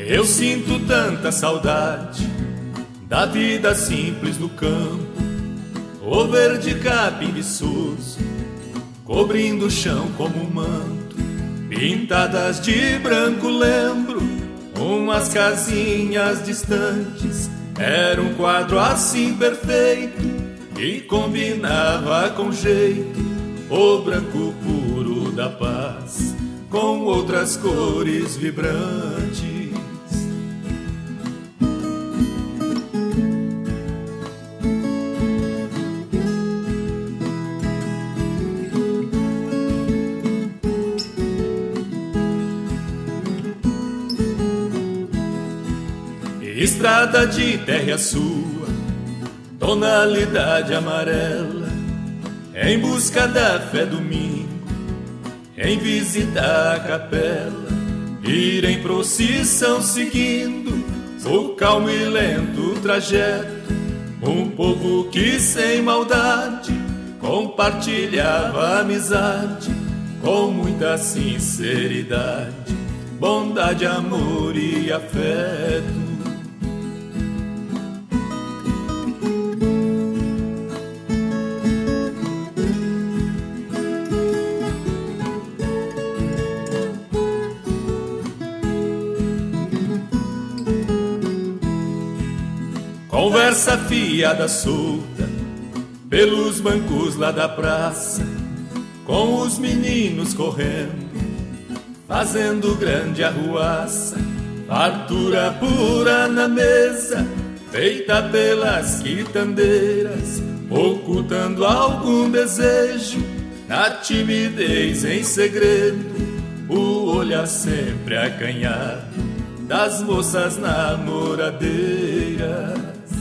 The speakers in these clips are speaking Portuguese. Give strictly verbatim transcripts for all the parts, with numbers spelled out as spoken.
Eu sinto tanta saudade da vida simples do campo, o verde capim viçoso cobrindo o chão como um manto, pintadas de branco lembro umas casinhas distantes. Era um quadro assim perfeito que combinava com jeito o branco puro da paz com outras cores vibrantes. Estrada de terra sua, tonalidade amarela, em busca da fé domingo, em visitar a capela, ir em procissão seguindo o calmo e lento trajeto. Um povo que sem maldade compartilhava amizade com muita sinceridade, bondade, amor e afeto. Conversa fiada solta pelos bancos lá da praça, com os meninos correndo, fazendo grande arruaça. Fartura pura na mesa, feita pelas quitandeiras, ocultando algum desejo na timidez em segredo. O olhar sempre acanhado das moças namoradeiras.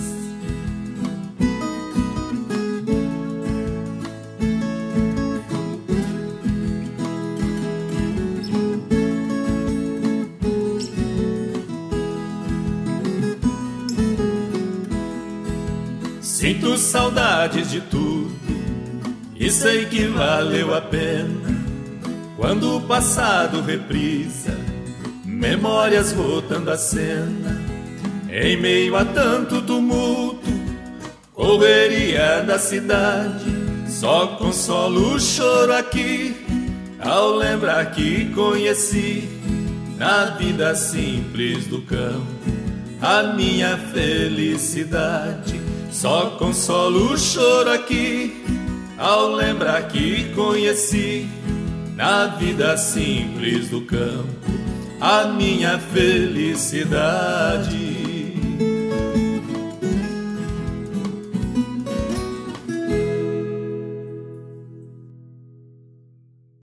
Sinto saudades de tudo e sei que valeu a pena quando o passado reprisa, memórias voltando à cena. Em meio a tanto tumulto, correria da cidade, só consolo o choro aqui ao lembrar que conheci na vida simples do campo a minha felicidade. Só consolo o choro aqui ao lembrar que conheci na vida simples do campo a minha felicidade.